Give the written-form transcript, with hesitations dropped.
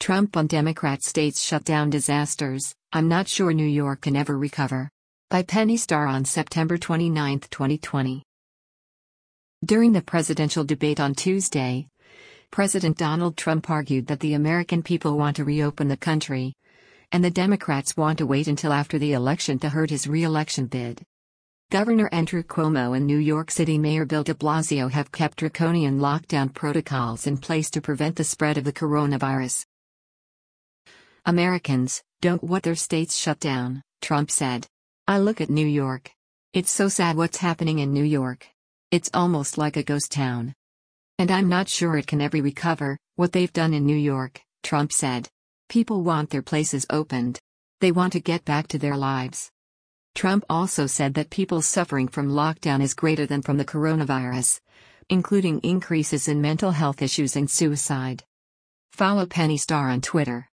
Trump on Democrat states shutdown disasters, I'm not sure New York can ever recover. By Penny Starr on September 29, 2020. During the presidential debate on Tuesday, President Donald Trump argued that the American people want to reopen the country, and the Democrats want to wait until after the election to hurt his re-election bid. Governor Andrew Cuomo and New York City Mayor Bill de Blasio have kept draconian lockdown protocols in place to prevent the spread of the coronavirus. Americans don't want their states shut down, Trump said. I look at New York. It's so sad what's happening in New York. It's almost like a ghost town. And I'm not sure it can ever recover, what they've done in New York, Trump said. People want their places opened. They want to get back to their lives. Trump also said that people's suffering from lockdown is greater than from the coronavirus, including increases in mental health issues and suicide. Follow Penny Starr on Twitter.